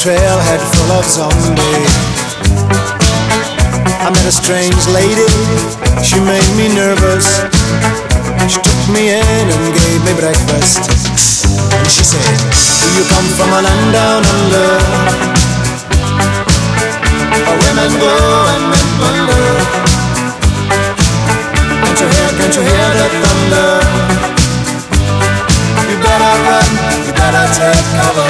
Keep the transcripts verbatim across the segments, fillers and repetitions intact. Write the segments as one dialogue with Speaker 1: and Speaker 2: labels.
Speaker 1: trailhead full of zombies. I met a strange lady, she made me nervous. She took me in and gave me breakfast. And she said, do you come from a land down under, where women go and men wonder? Can't you hear, can't you hear the thunder? You better run, you better take cover.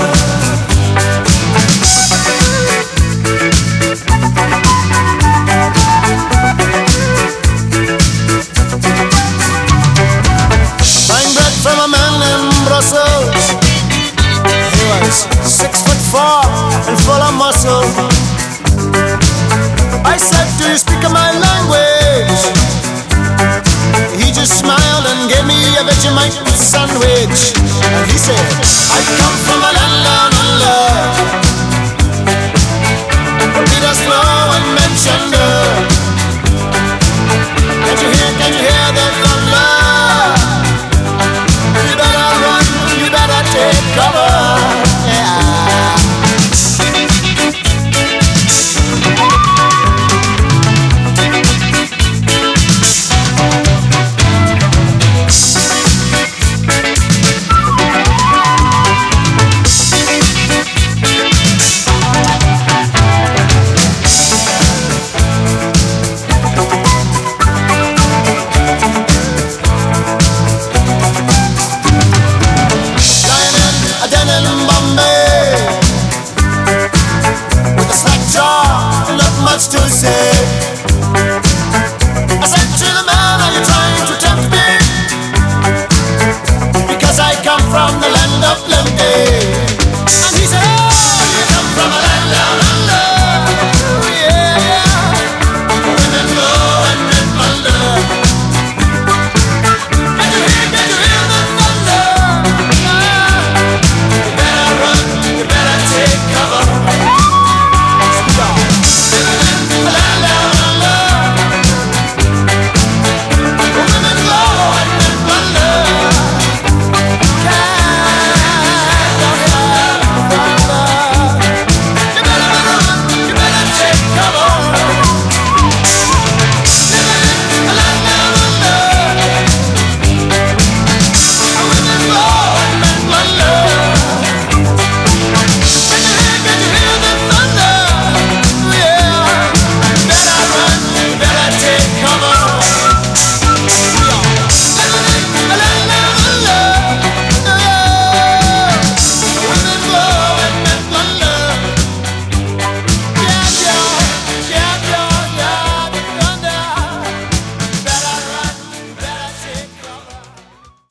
Speaker 1: From a man in Brussels, he was six foot four and full of muscle. I said, do you speak my language? He just smiled and gave me a Vegemite sandwich. And he said, I come from a land down under, where Peter Slow and Menchender. Can't you hear, can you hear the thunder? Take cover.